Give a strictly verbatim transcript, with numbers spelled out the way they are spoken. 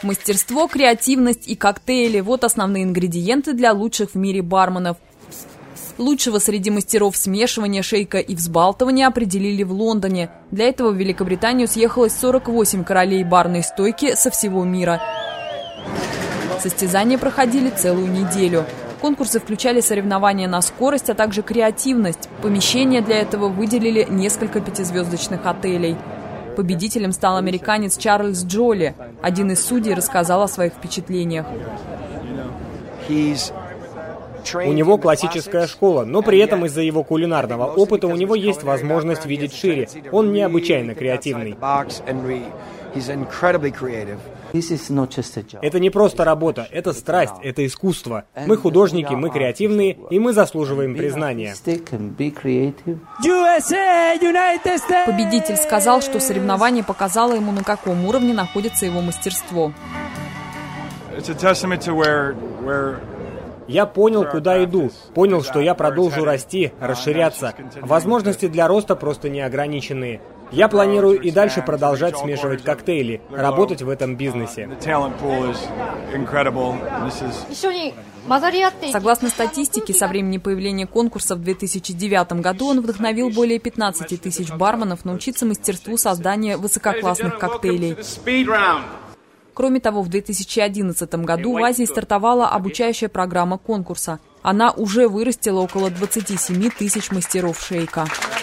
Мастерство, креативность и коктейли – вот основные ингредиенты для лучших в мире барменов. Лучшего среди мастеров смешивания, шейка и взбалтывания определили в Лондоне. Для этого в Великобританию съехалось сорок восемь королей барной стойки со всего мира. Состязания проходили целую неделю. Конкурсы включали соревнования на скорость, а также креативность. Помещение для этого выделили несколько пятизвездочных отелей. Победителем стал американец Чарльз Джоли. Один из судей рассказал о своих впечатлениях. У него классическая школа, но при этом из-за его кулинарного опыта у него есть возможность видеть шире. Он необычайно креативный. Это не просто работа, это страсть, это искусство. Мы художники, мы креативные, и мы заслуживаем признания. Победитель сказал, что соревнование показало ему, на каком уровне находится его мастерство. Я понял, куда иду, понял, что я продолжу расти, расширяться. Возможности для роста просто неограниченные. Я планирую и дальше продолжать смешивать коктейли, работать в этом бизнесе. Согласно статистике, со времени появления конкурса в две тысячи девятом году он вдохновил более пятнадцати тысяч барменов научиться мастерству создания высококлассных коктейлей. Кроме того, в две тысячи одиннадцатом году в Азии стартовала обучающая программа конкурса. Она уже вырастила около двадцати семи тысяч мастеров шейка.